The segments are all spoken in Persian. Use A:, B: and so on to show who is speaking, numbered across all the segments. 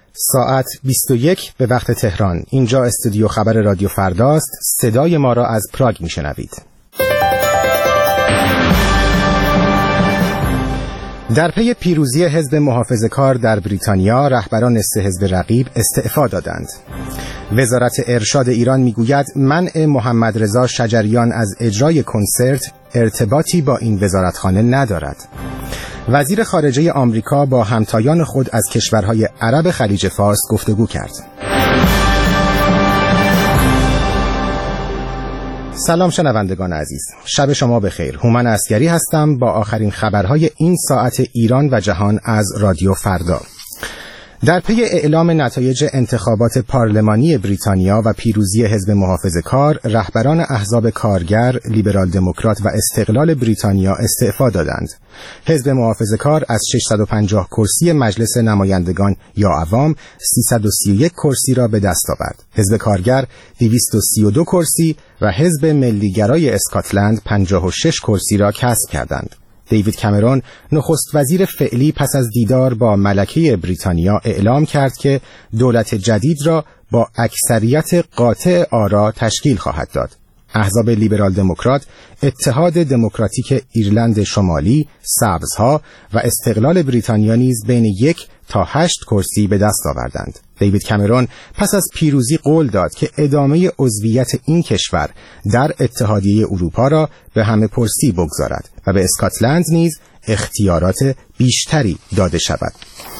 A: ساعت 21 به وقت تهران. اینجا استودیو خبر رادیو فرداست. صدای ما را از پراگ میشنوید. در پی پیروزی حزب محافظه‌کار در بریتانیا، رهبران سه حزب رقیب استعفا دادند. وزارت ارشاد ایران میگوید منع محمد رضا شجریان از اجرای کنسرت ارتباطی با این وزارتخانه ندارد. وزیر خارجه آمریکا با همتایان خود از کشورهای عرب خلیج فارس گفتگو کرد. سلام شنوندگان عزیز، شب شما بخیر. هومن عسگری هستم با آخرین خبرهای این ساعت ایران و جهان از رادیو فردا. در پی اعلام نتایج انتخابات پارلمانی بریتانیا و پیروزی حزب محافظه‌کار، رهبران احزاب کارگر، لیبرال دموکرات و استقلال بریتانیا استعفا دادند. حزب محافظه‌کار از 650 کرسی مجلس نمایندگان یا عوام 331 کرسی را به دست آورد. حزب کارگر 232 کرسی و حزب ملیگرای اسکاتلند 56 کرسی را کسب کردند. دیوید کامرون، نخست وزیر فعلی، پس از دیدار با ملکه بریتانیا اعلام کرد که دولت جدید را با اکثریت قاطع آرا تشکیل خواهد داد. احزاب لیبرال دموکرات، اتحاد دموکراتیک ایرلند شمالی، سبزها و استقلال بریتانیا نیز بین 1 تا 8 کرسی به دست آوردند. دیوید کامرون پس از پیروزی قول داد که ادامه عضویت این کشور در اتحادیه اروپا را به همه پرسی بگذارد و به اسکاتلند نیز اختیارات بیشتری داده شود.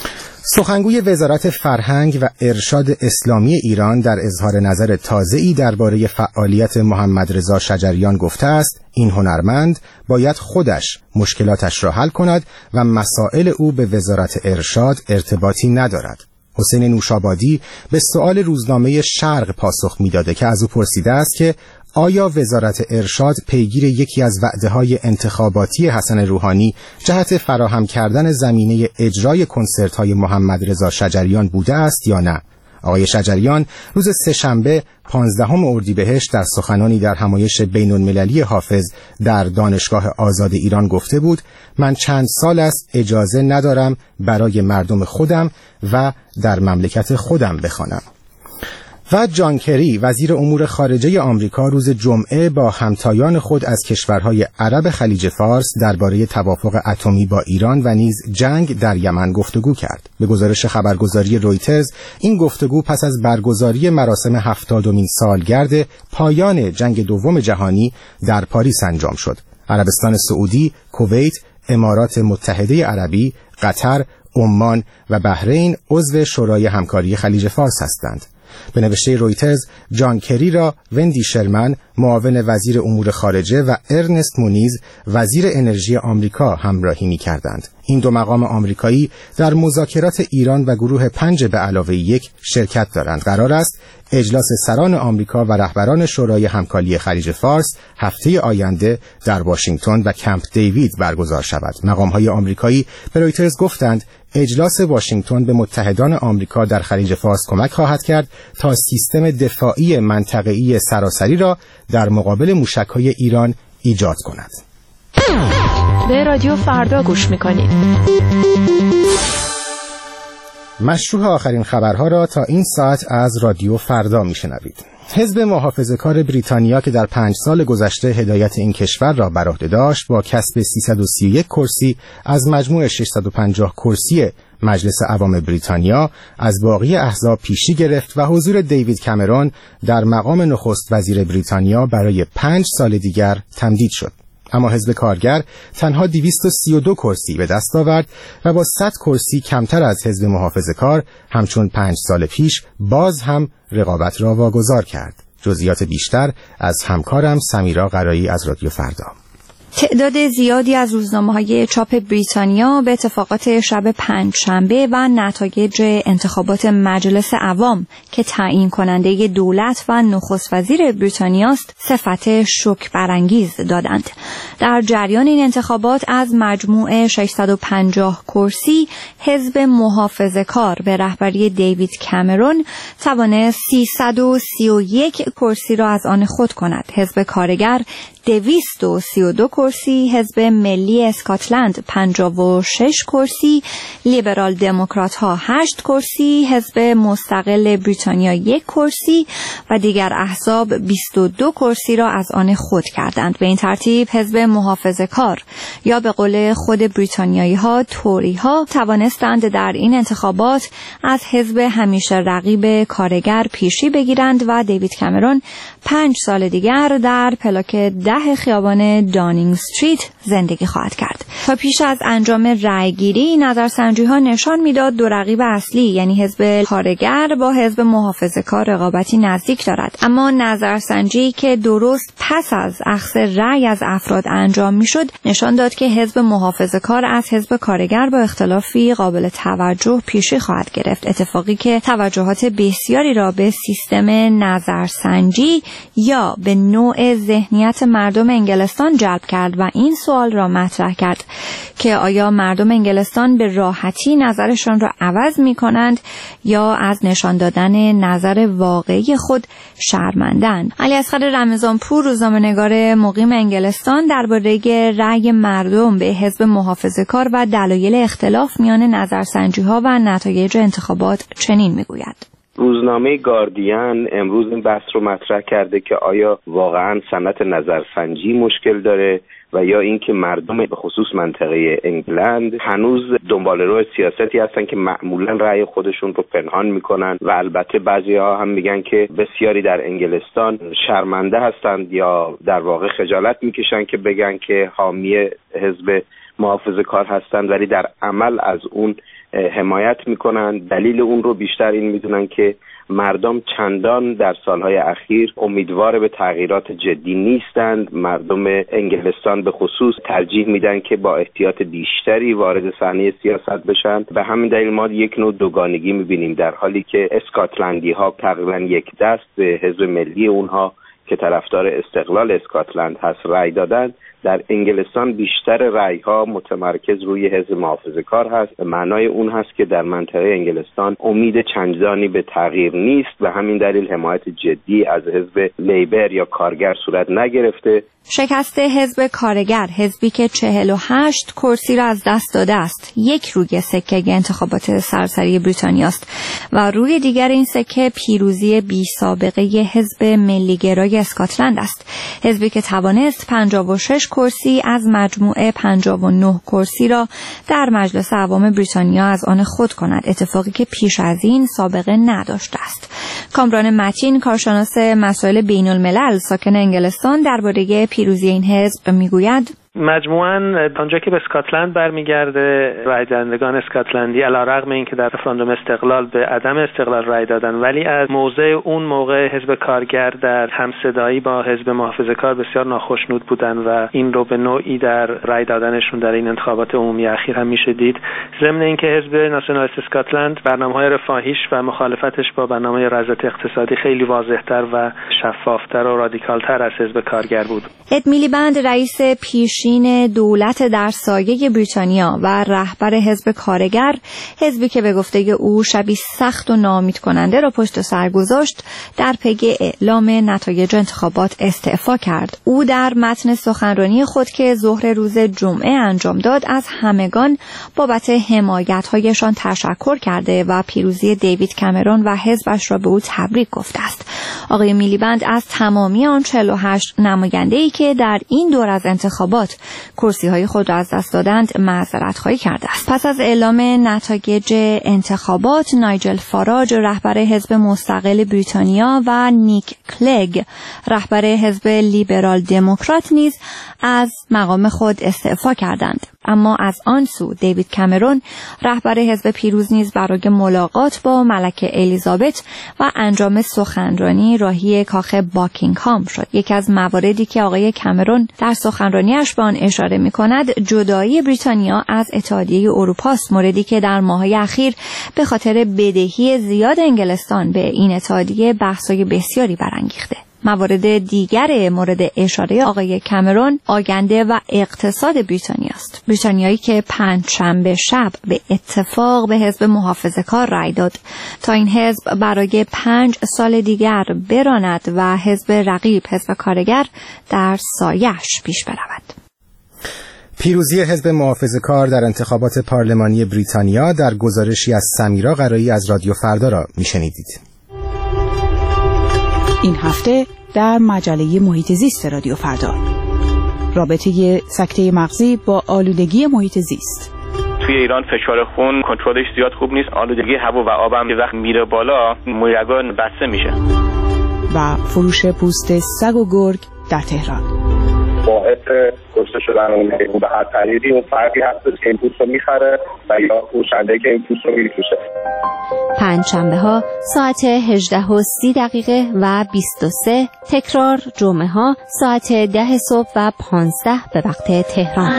A: سخنگوی وزارت فرهنگ و ارشاد اسلامی ایران در اظهار نظر تازه‌ای درباره فعالیت محمد رضا شجریان گفته است این هنرمند باید خودش مشکلاتش را حل کند و مسائل او به وزارت ارشاد ارتباطی ندارد. حسین نوشابادی به سؤال روزنامه شرق پاسخ می‌داده که از او پرسیده است که آیا وزارت ارشاد پیگیر یکی از وعده‌های انتخاباتی حسن روحانی جهت فراهم کردن زمینه اجرای کنسرت‌های محمد رضا شجریان بوده است یا نه؟ آقای شجریان روز سه‌شنبه 15 اردیبهشت در سخنانی در همایش بین‌المللی حافظ در دانشگاه آزاد ایران گفته بود من چند سال است اجازه ندارم برای مردم خودم و در مملکت خودم بخوانم. و جان کری، وزیر امور خارجه آمریکا، روز جمعه با همتایان خود از کشورهای عرب خلیج فارس درباره توافق اتمی با ایران و نیز جنگ در یمن گفتگو کرد. به گزارش خبرگزاری رویترز، این گفتگو پس از برگزاری مراسم 70مین سالگرد پایان جنگ دوم جهانی در پاریس انجام شد. عربستان سعودی، کویت، امارات متحده عربی، قطر، عمان و بحرین عضو شورای همکاری خلیج فارس هستند. به نوشته رویترز، جان کری را وندی شرمن، معاون وزیر امور خارجه، و ارنست مونیز، وزیر انرژی آمریکا همراهی می‌کردند. این دو مقام آمریکایی در مذاکرات ایران و گروه 5 به علاوه 1 شرکت دارند. قرار است اجلاس سران آمریکا و رهبران شورای همکاری خلیج فارس هفته آینده در واشنگتن و کمپ دیوید برگزار شود. مقام‌های آمریکایی به رویترز گفتند اجلاس واشنگتن به متحدان آمریکا در خلیج فارس کمک خواهد کرد تا سیستم دفاعی منطقه‌ای سراسری را در مقابل موشک‌های ایران ایجاد کند.
B: به رادیو فردا گوش می‌کنید.
A: مشروع آخرین خبرها را تا این ساعت از رادیو فردا میشنوید. حزب محافظه‌کار بریتانیا که در 5 سال گذشته هدایت این کشور را بر عهده داشت، با کسب 331 کرسی از مجموع 650 کرسی مجلس عوام بریتانیا از باقی احزاب پیشی گرفت و حضور دیوید کامرون در مقام نخست وزیر بریتانیا برای 5 سال دیگر تمدید شد. اما حزب کارگر تنها 232 کرسی به دست آورد و با 100 کرسی کمتر از حزب محافظه‌کار همچون 5 سال پیش باز هم رقابت را واگذار کرد. جزئیات بیشتر از همکارم سمیرا قرایی از رادیو فردا.
C: تعداد زیادی از روزنامه‌های چاپ بریتانیا به اتفاقات شب پنجشنبه و نتایج انتخابات مجلس عوام که تعیین کننده دولت و نخست وزیر بریتانیاست صفت شوک برانگیز دادند. در جریان این انتخابات از مجموع 650 کرسی حزب محافظه‌کار به رهبری دیوید کامرون توانست 331 کرسی را از آن خود کند. حزب کارگر 232 کرسی، حزب ملی اسکاتلند 56 کرسی، لیبرال دموکرات ها 8 کرسی، حزب مستقل بریتانیا 1 کرسی و دیگر احزاب 22 کرسی را از آن خود کردند. به این ترتیب حزب محافظه‌کار یا به قول خود بریتانیایی ها توری ها توانستند در این انتخابات از حزب همیشه رقیب کارگر پیشی بگیرند و دیوید کامرون 5 سال دیگر در پلاک 10 خیابان دانینگ استریت زندگی خواهد کرد. تا پیش از انجام رأیگیری نظرسنجی ها نشان میداد دو رقیب اصلی یعنی حزب کارگر با حزب محافظه‌کار رقابتی نزدیک دارد، اما نظرسنجی که درست پس از اخذ رأی از افراد انجام میشد نشان داد که حزب محافظه‌کار از حزب کارگر با اختلافی قابل توجه پیشی خواهد گرفت، اتفاقی که توجهات بسیاری را به سیستم نظرسنجی یا به نوع ذهنیت مردم انگلستان جلب کرد و این سوال را مطرح کرد که آیا مردم انگلستان به راحتی نظرشان را عوض می کنند یا از نشان دادن نظر واقعی خود شرمندند. علیاصغر رمضانپور، روزنامه‌نگار مقیم انگلستان، درباره رأی مردم به حزب محافظه‌کار و دلایل اختلاف میان نظرسنجی‌ها و نتایج انتخابات چنین میگوید:
D: روزنامه گاردین امروز این بحث رو مطرح کرده که آیا واقعا صنعت نظرسنجی مشکل داره و یا اینکه مردم به خصوص منطقه انگلند هنوز دنباله‌رو سیاستی هستن که معمولا رأی خودشون رو پنهان میکنن و البته بعضی‌ها هم میگن که بسیاری در انگلستان شرمنده هستند یا در واقع خجالت میکشن که بگن که حامی حزب محافظه‌کار هستند ولی در عمل از اون حمایت میکنن. دلیل اون رو بیشتر این میدونن که مردم چندان در سالهای اخیر امیدوار به تغییرات جدی نیستند. مردم انگلستان به خصوص ترجیح میدن که با احتیاط بیشتری وارد صحنه سیاست بشن. به همین دلیل ما یک نوع دوگانگی میبینیم، در حالی که اسکاتلندی ها تقریبا یک دست به حزب ملی اونها که طرفدار استقلال اسکاتلند هست رأی دادن، در انگلستان بیشتر رأی‌ها متمرکز روی حزب محافظه‌کار هست. معنای اون هست که در منطقه انگلستان امید چندانی به تغییر نیست و همین دلیل حمایت جدی از حزب لیبر یا کارگر صورت نگرفته.
C: شکست حزب کارگر، حزبی که 48 کرسی را از دست داده است، یک روی سکه انتخابات سراسری بریتانیا است و روی دیگر این سکه پیروزی بی سابقه حزب ملیگرای اسکاتلند است، حزبی که توانست 56 کرسی از مجموعه 59 کرسی را در مجلس عوام بریتانیا از آن خود کند، اتفاقی که پیش از این سابقه نداشته است. کامران متین، کارشناس مسائل بین الملل ساکن انگلستان، درباره پیروزی این حزب میگوید:
E: مجموعاً آنجا که به اسکاتلند برمیگرده، رای دهندگان اسکاتلندی علیرغم اینکه در رفراندوم استقلال به عدم استقلال رای دادن، ولی از موضع اون موقع حزب کارگر در همصدایی با حزب محافظه‌کار بسیار ناخشنود بودن و این رو به نوعی در رای دادنشون در این انتخابات عمومی اخیر هم میشه دید. ضمن اینکه حزب ناسیونالیست اسکاتلند برنامه‌های رفاهیش و مخالفتش با برنامه رضایت اقتصادی خیلی واضح‌تر و شفاف‌تر و رادیکال‌تر از حزب کارگر بود.
C: اد میلیبند، رئیس پیشین دولت در سایه بریتانیا و رهبر حزب کارگر، حزبی که به گفته او شبی سخت و ناامید کننده را پشت سر گذاشت، در پی اعلام نتایج انتخابات استعفا کرد. او در متن سخنرانی خود که ظهر روز جمعه انجام داد از همگان بابت حمایت‌هایشان تشکر کرده و پیروزی دیوید کامرون و حزبش را به او تبریک گفته است. آقای میلیبند از تمامی آن 48 نماینده‌ای که در این دور از انتخابات کرسی‌های خود را از دست دادند معذرت‌خواهی کرده است. پس از اعلام نتایج انتخابات، نایجل فاراج، رهبر حزب مستقل بریتانیا، و نیک کلگ، رهبر حزب لیبرال دموکرات نیز از مقام خود استعفا کردند. اما از آن سو دیوید کامرون، رهبر حزب پیروز، نیز برای ملاقات با ملکه الیزابت و انجام سخنرانی راهی کاخ باکینگهام شد. یکی از مواردی که آقای کامرون در سخنرانیش به آن اشاره می‌کند جدایی بریتانیا از اتحادیه اروپا است، موردی که در ماه‌های اخیر به خاطر بدهی زیاد انگلستان به این اتحادیه بحث‌های بسیاری برانگیخته. موارد دیگر مورد اشاره آقای کامرون آینده و اقتصاد بریتانیا است. بریتانیایی که پنجشنبه شب به اتفاق به حزب محافظه‌کار رأی داد تا این حزب برای 5 سال دیگر براند و حزب رقیب حزب کارگر در سایه‌اش پیش برود.
A: پیروزی حزب محافظه‌کار در انتخابات پارلمانی بریتانیا در گزارشی از سمیرا قرایی از رادیو فردا را میشنیدید.
F: این هفته در مجله محیط زیست رادیو فردا، رابطه سکته مغزی با آلودگی محیط زیست.
G: توی ایران فشار خون کنترلش زیاد خوب نیست. آلودگی هوا و آب هم وقتی میره بالا مویرگان بسته میشه.
F: و فروش پوست سگ و گرگ در تهران.
H: باعث کشته شدن اون حیوان به هر طریقی اون فردی هست که این پوست رو میخره و یا فروشنده که این پوست رو میفروشه.
I: پنجشنبه ها ساعت 18:30 و 23، تکرار جمعه ها ساعت 10 صبح و 15 به وقت تهران.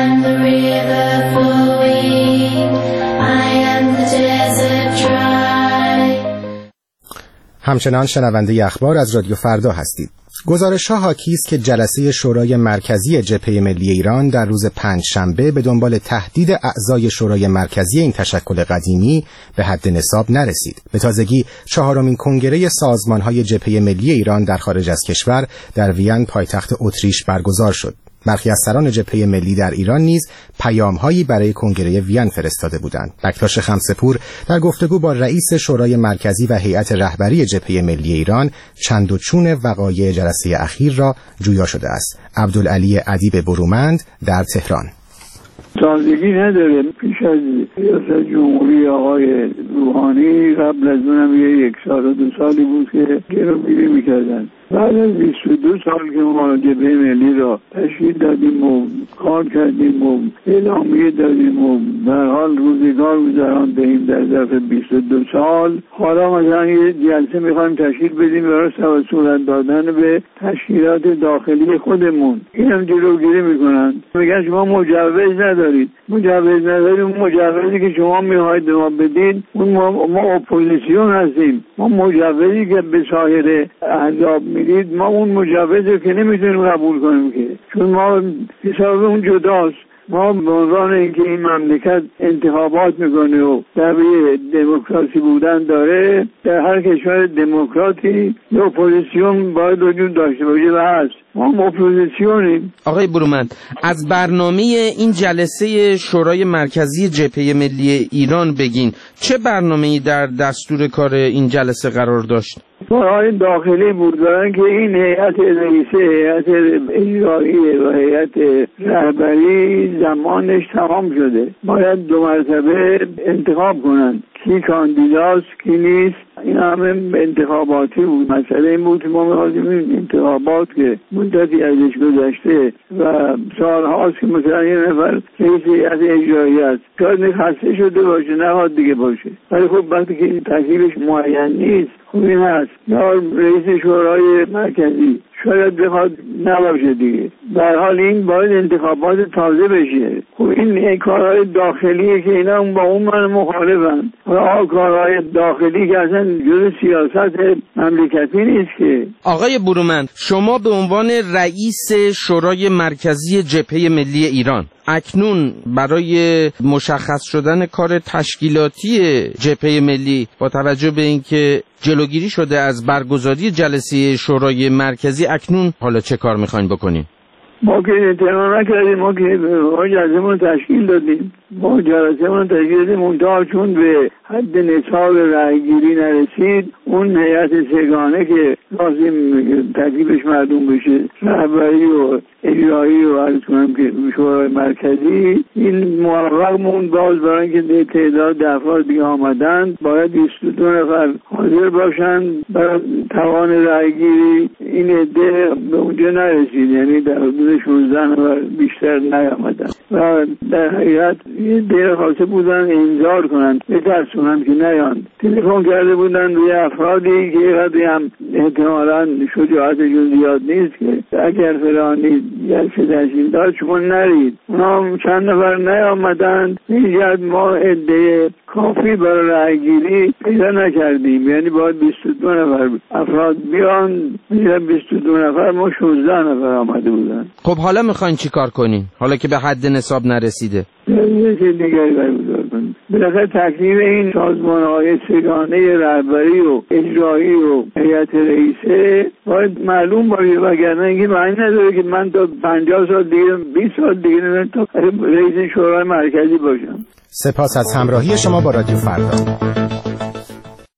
A: همچنان شنونده اخبار از رادیو فردا هستید. گزارش‌ها حاکی است که جلسه شورای مرکزی جبهه ملی ایران در روز پنجشنبه به دنبال تهدید اعضای شورای مرکزی این تشکل قدیمی به حد نصاب نرسید. به تازگی 4مین کنگره سازمان‌های جبهه ملی ایران در خارج از کشور در وین پایتخت اتریش برگزار شد. برخی از سران جبهه ملی در ایران نیز پیام‌هایی برای کنگره وین فرستاده بودند. بکتاش خمسه‌پور در گفتگو با رئیس شورای مرکزی و هیئت رهبری جبهه ملی ایران چند و چون وقایع جلسه اخیر را جویا شده است. عبدالعلی ادیب برومند در تهران.
J: تازگی نداره. پیش از ریاست جمهوری آقای روحانی قبل از اونم 1 سال و 2 سالی بود که گروگیری میکردن. بعد از 22 سال که ما جبهه ملی را تشکیل دادیم و کار کردیم و اعلامیه دادیم و در حال روزگار گذراندیم در ظرف 22 سال، حالا مثلا یه جلسه میخوایم تشکیل بدیم برای صورت دادن به تشکیلات داخلی خودمون. اینم جلوگیری میکنن، میگن شما مجوز ندارید. اون مجوزی که شما میخواید ما بدید اون ما اپوزیسیون هستیم. ما مجوزی که به سایر احزاب میدید ما اون مجوز رو که نمیتونیم قبول کنیم که، چون ما حساب اون جداست. ما به عنوان اینکه این مملکت انتخابات میکنه و دعوی دموکراسی بودن داره، در هر کشور دموکراتی یا اپوزیسیون باید وجود داشته باشه و هست. ما اپوزیسیونیم.
K: آقای برومند، از برنامه این جلسه شورای مرکزی جبهه ملی ایران بگین. چه برنامه‌ای در دستور کار این جلسه قرار داشت؟
J: کارهای داخلی بود، برای که این هیئت رئیسه، هیئت اجرایی و هیئت رهبری زمانش تمام شده. باید 2 مرتبه انتخاب کنند کی کاندیداست کی نیست. این همه انتخاباتی بود. مسئله این بود که ما می‌خواستیم این انتخابات که مدتی ازش گذشته و سال‌هاست که مثلا یه نفر رئیس هیئت اجرایی است، شاید خسته شده باشه نخواد دیگه باشه، ولی خب وقتی که تکلیفش معین نیست خب این هست. یا رئیس شورای مرکزی شاید بخواد نباشه دیگه. در حال این باید انتخابات تازه بشه. خب این کارهای داخلیه که اینا با اون من مخالفن. کارهای داخلی که اصلا جز سیاست مملکتی نیست که.
K: آقای برومند، شما به عنوان رئیس شورای مرکزی جبهه ملی ایران اکنون برای مشخص شدن کار تشکیلاتی جبهه ملی با توجه به اینکه جلوگیری شده از برگزاری جلسه شورای مرکزی، اکنون حالا چه کار میخواین بکنین؟
J: ما که اعتماد نکردیم، ما که جلسه‌مون تشکیل دادیم، ما جلسه‌مون تشکیل دادیم، منتها چون به حد نصاب رأی‌گیری نرسید، اون هیئت سگانه که لازم تکلیفش معلوم بشه، رهبری و اجرایی و عرض کنم که شورای مرکزی، این موفق موند. باز برای اینکه تعداد افراد دیگه آمدن باید 22 نفر حاضر باشن برای توان رأی‌گیری. این عده به اونجا نرسید، یعنی در حدود 16 نفر بیشتر نیامدن و در حقیقت یه عده خواسته بودن انذار کنن بترسونن که نیان. تلفن کرده بودن روی افرادی که قدری هم احتمالاً شجاعتشون زیاد نیست که اگر فلانی جلسه تشکیل داد شما نرید. اونا چند نفر نیامدن. اینجا ما عده کافی برای رأیگیری پیدا نکردیم، یعنی باید 22 نفر افراد بیان، 22 نفر ما 16 نفر آمده بودن.
K: خب حالا میخواین چی کار کنین حالا که به حد نصاب نرسیده؟
J: یه چیز دیگری برگزار کنیم. بالاخره تکلیف این سازمان‌های سگانه رهبری و اجرایی و هیئت رئیسه باید معلوم باشه، وگرنه اینکه معنی نداره که من تا 50 سال دیگه 20 سال دیگه تا رئیس شورای مرکزی باشم.
A: سپاس از همراهی شما با رادیو فردا.